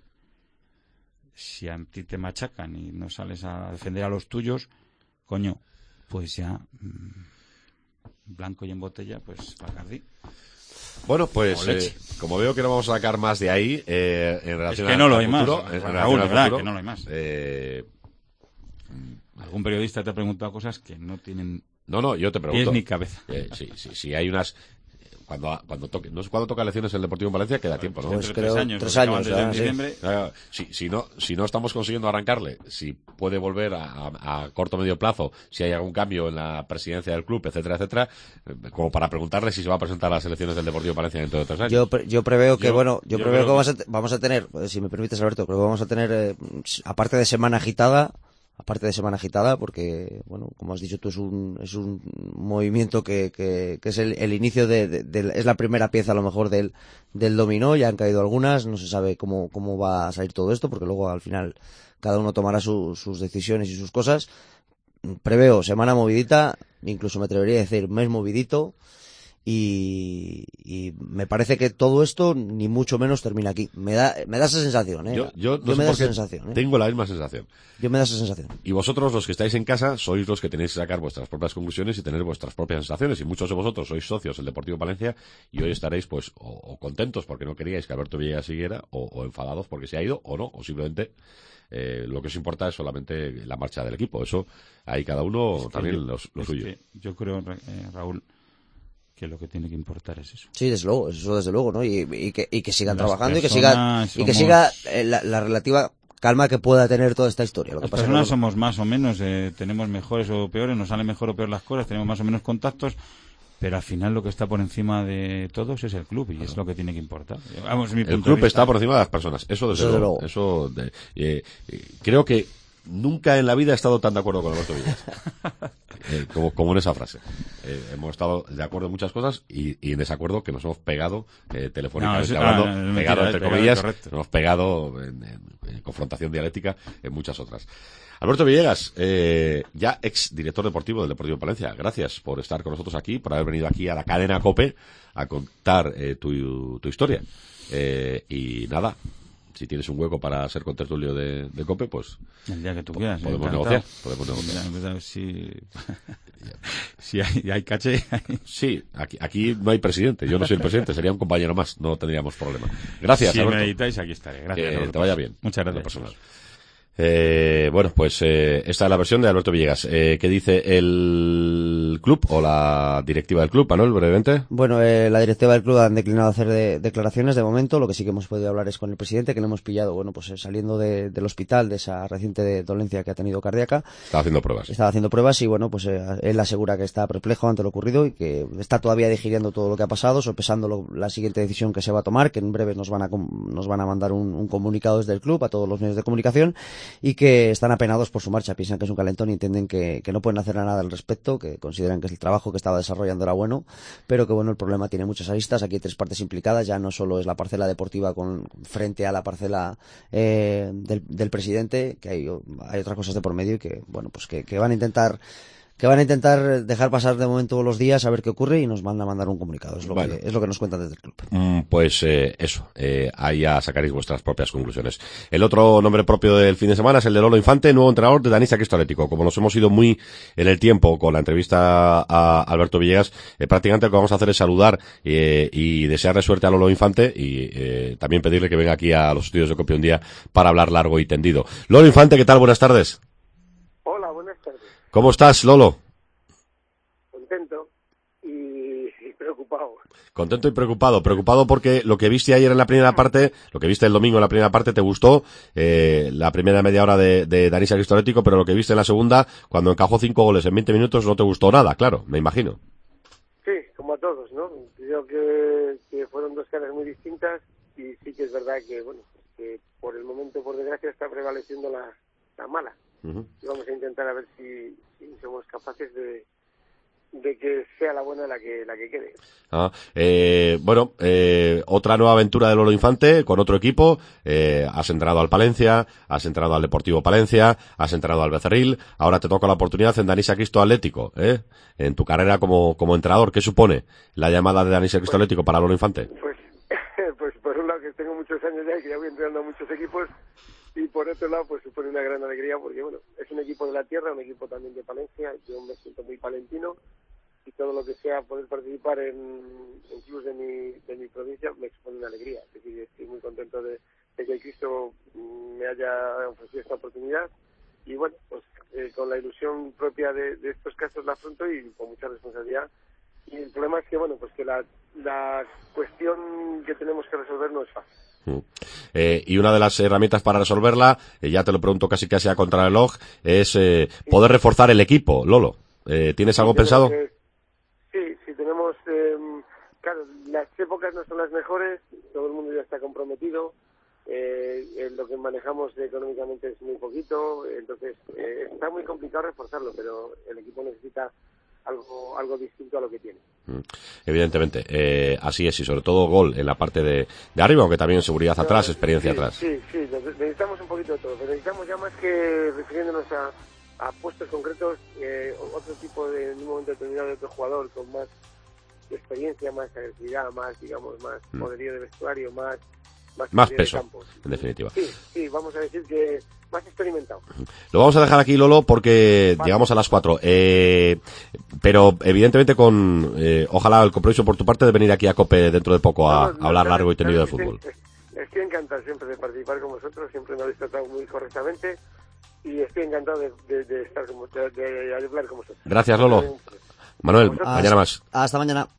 si a ti te machacan y no sales a defender a los tuyos, coño, pues ya mmm, blanco y en botella, pues Bacardí. Bueno, pues eh, como veo que no vamos a sacar más de ahí, eh, en relación es que no al, lo al hay futuro, más, en Raúl, relación al verdad, futuro, que no lo hay más. Eh, Algún periodista te ha preguntado cosas que no tienen No, no, yo te pregunto. Es mi cabeza. Eh, sí, sí, sí, hay unas... Cuando, cuando toque, no sé cuándo toca elecciones el Deportivo en Valencia, queda tiempo, ¿no? Pues Entre creo tres años, tres porque años, acaban desde ya, sí. diciembre. Claro, si, si no si no estamos consiguiendo arrancarle, si puede volver a, a, a corto o medio plazo, si hay algún cambio en la presidencia del club, etcétera, etcétera, eh, como para preguntarle si se va a presentar a las elecciones del Deportivo Valencia dentro de tres años. Yo, pre- yo preveo que, Yo- bueno, yo, yo preveo creo que, vamos, que- a, vamos a tener, si me permites, Alberto, creo que vamos a tener, eh, aparte de semana agitada, aparte de semana agitada, porque, bueno, como has dicho tú, es un, es un movimiento que, que, que es el, el inicio de, de, de, es la primera pieza a lo mejor del, del dominó, ya han caído algunas, no se sabe cómo, cómo va a salir todo esto, porque luego al final cada uno tomará su, sus decisiones y sus cosas. Preveo semana movidita, incluso me atrevería a decir mes movidito, y, y me parece que todo esto ni mucho menos termina aquí. Me da, me da esa sensación, ¿eh? Yo, yo no sé me da por esa qué sensación, ¿eh? tengo la misma sensación. Yo me da esa sensación. Y vosotros, los que estáis en casa, sois los que tenéis que sacar vuestras propias conclusiones y tener vuestras propias sensaciones. Y muchos de vosotros sois socios del Deportivo Palencia y hoy estaréis, pues, o, o contentos porque no queríais que Alberto Villegas siguiera, o, o enfadados porque se ha ido, o no, o simplemente eh, lo que os importa es solamente la marcha del equipo. Eso, ahí cada uno Es que también yo- lo, lo es suyo. que yo creo, eh, Raúl, que lo que tiene que importar es eso. Sí, desde luego, eso desde luego, ¿no? Y, y que, y que sigan Las trabajando y que siga, personas y que somos- siga eh, la, la relativa calma que pueda tener toda esta historia. Lo que Las pasa personas que, bueno, somos más o menos, eh, tenemos mejores o peores, nos salen mejor o peor las cosas, tenemos más o menos contactos, pero al final lo que está por encima de todos es el club y es lo que tiene que importar. Vamos, mi El punto de club vista. está por encima de las personas, eso desde, Eso desde luego. luego. Eso de- eh, eh, creo que nunca en la vida he estado tan de acuerdo con Alberto Villegas. Eh, como, como en esa frase. Eh, hemos estado de acuerdo en muchas cosas y, y en desacuerdo que nos hemos pegado eh, telefónicamente No, eso- hablando, ah, no, no, mentira, pegado eh, entre pegado, comillas, correcto. nos hemos pegado en, en- en confrontación dialéctica en muchas otras. Alberto Villegas, eh, ya ex director deportivo del Deportivo Palencia, gracias por estar con nosotros aquí, por haber venido aquí a la cadena COPE a contar eh, tu, tu historia. Eh, y nada, si tienes un hueco para ser contertulio de, de COPE, pues El día que tú quieras. podemos encantado. negociar, podemos negociar. Ya, Si, si hay, hay caché. Sí, aquí, aquí no hay presidente, yo no soy el presidente, sería un compañero más, no tendríamos problema. Gracias, Si Alberto. me editáis, aquí estaré. Gracias. Que Alberto. te vaya bien. Muchas En lo gracias. personal. Eh, bueno, pues eh, esta es la versión de Alberto Villegas. Eh, ¿Qué dice el club o la directiva del club, Manuel, brevemente? bueno, eh, la directiva del club han declinado hacer de- declaraciones de momento. Lo que sí que hemos podido hablar es con el presidente, que le hemos pillado, bueno, pues eh, saliendo de- del hospital de esa reciente dolencia que ha tenido cardíaca. Está haciendo pruebas. Estaba haciendo pruebas y bueno, pues eh, él asegura que está perplejo ante lo ocurrido y que está todavía digiriendo todo lo que ha pasado, sopesando lo- la siguiente decisión que se va a tomar, que en breve nos van a com- nos van a mandar un, un comunicado desde el club a todos los medios de comunicación y que están apenados por su marcha, piensan que es un calentón y entienden que, que no pueden hacer nada al respecto, que consideran que el trabajo que estaba desarrollando era bueno, pero que bueno, el problema tiene muchas aristas, aquí hay tres partes implicadas, ya no solo es la parcela deportiva con frente a la parcela eh, del, del presidente, que hay, hay otras cosas de por medio y que bueno, pues que, que van a intentar que van a intentar dejar pasar de momento los días a ver qué ocurre y nos van a mandar un comunicado, es lo, Bueno. que, es lo que nos cuentan desde el club. Mm, Pues eh, eso, eh, ahí ya sacaréis vuestras propias conclusiones. El otro nombre propio del fin de semana es el de Lolo Infante, nuevo entrenador de Danisa Cristo Atlético. Como nos hemos ido muy en el tiempo con la entrevista a Alberto Villegas, eh, prácticamente lo que vamos a hacer es saludar eh, y desearle suerte a Lolo Infante y eh, también pedirle que venga aquí a los estudios de Copia un día para hablar largo y tendido. Lolo Infante, ¿qué tal? Buenas tardes. Hola, buenas tardes. ¿Cómo estás, Lolo? Contento y, y preocupado. Contento y preocupado. Preocupado porque lo que viste ayer en la primera parte, lo que viste el domingo en la primera parte te gustó, eh, la primera media hora de, de Danisa Cristo Atlético, pero lo que viste en la segunda, cuando encajó cinco goles en veinte minutos, no te gustó nada, claro, me imagino. Sí, como a todos, ¿no? Creo que, que fueron dos caras muy distintas y sí que es verdad que, bueno, que por el momento, por desgracia, está prevaleciendo la, la mala. Uh-huh. Y vamos a intentar a ver si, si somos capaces de, de que sea la buena la que la que quede. Ah, eh, bueno, eh, otra nueva aventura de Lolo Infante con otro equipo. Eh, has entrado al Palencia, has entrado al Deportivo Palencia, has entrado al Becerril. Ahora te toca la oportunidad en Danisa Cristo Atlético, ¿eh? En tu carrera como, como entrenador, ¿qué supone la llamada de Danisa Cristo Atlético para Lolo Infante? Pues, pues por un lado que tengo muchos años ya y que ya voy entrenando a muchos equipos y por otro lado pues supone una gran alegría porque bueno, es un equipo de la tierra, un equipo también de Palencia, yo me siento muy palentino y todo lo que sea poder participar en, en clubes de mi, de mi provincia me expone una alegría. Es decir, estoy muy contento de, de que Cristo me haya ofrecido esta oportunidad y bueno, pues eh, con la ilusión propia de, de estos casos la afronto y con mucha responsabilidad. Y el problema es que, bueno, pues que la, la cuestión que tenemos que resolver no es fácil. Eh, y una de las herramientas para resolverla, eh, ya te lo pregunto casi casi a contrarreloj, es eh, poder reforzar el equipo. Lolo, eh, ¿tienes algo sí, pensado? Que, sí, sí, tenemos... Eh, claro, las épocas no son las mejores, todo el mundo ya está comprometido, eh, eh, lo que manejamos económicamente es muy poquito, entonces eh, está muy complicado reforzarlo, pero el equipo necesita algo algo distinto a lo que tiene. Evidentemente, eh, así es, y sobre todo gol en la parte de, de arriba, aunque también seguridad pero, atrás, experiencia sí, atrás. Sí, sí, necesitamos un poquito de todo, pero necesitamos ya más que refiriéndonos a, a puestos concretos, eh, otro tipo de, en un momento determinado, de otro jugador con más experiencia, más agresividad, más, digamos, más mm. poderío de vestuario, más más, más peso, en definitiva. Sí, sí, vamos a decir que más experimentado. Lo vamos a dejar aquí, Lolo, porque vale. llegamos a las cuatro. Eh, pero, evidentemente, con eh, ojalá el compromiso por tu parte de venir aquí a COPE dentro de poco a, no, no, a hablar no, largo y tendido de fútbol. Estoy, estoy encantado siempre de participar con vosotros, siempre me habéis tratado muy correctamente y estoy encantado de, de, de estar con, de, de hablar con vosotros. Gracias, Lolo. Manuel, hasta, mañana más. Hasta mañana.